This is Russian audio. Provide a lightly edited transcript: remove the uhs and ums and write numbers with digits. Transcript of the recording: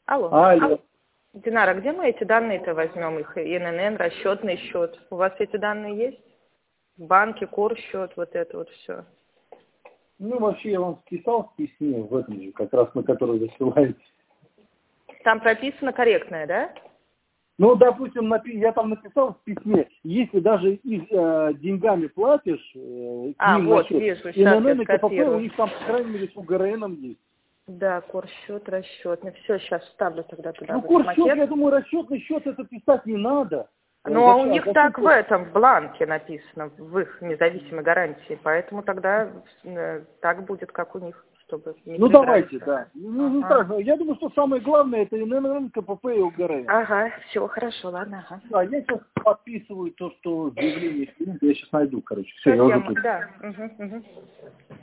Алло. Алло. Динара, где мы эти данные-то возьмем? Их ИНН, расчетный счет. У вас эти данные есть? В банке, курс-счет, вот это вот все. Ну, вообще, я вам списал в письме, в этом же, как раз на который вы ссылаетесь. Там прописано корректное, да? Ну, допустим, я там написал в письме, если даже их деньгами платишь, к ним вот, на счет, вижу, сейчас я ИНН и КПП, у скопирую. них там, по крайней мере, с УГРНом есть. Да, курс-счет, расчетный. Все, сейчас вставлю тогда туда Ну, в этот курс-счет, макет. я думаю, расчетный счет это писать не надо. Ну, а у них Зачем так в курс? этом, в бланке написано, в их независимой гарантии. Поэтому тогда так будет, как у них, чтобы не Ну, придраться. давайте, да. Ну, не Ага. страшно. Я думаю, что самое главное это ИНН, КПП и УГРН. Ага, все, хорошо, ладно, ага. Да, я сейчас подписываю то, что заявление, я сейчас найду, короче. Все, я уже тут. Да. Угу.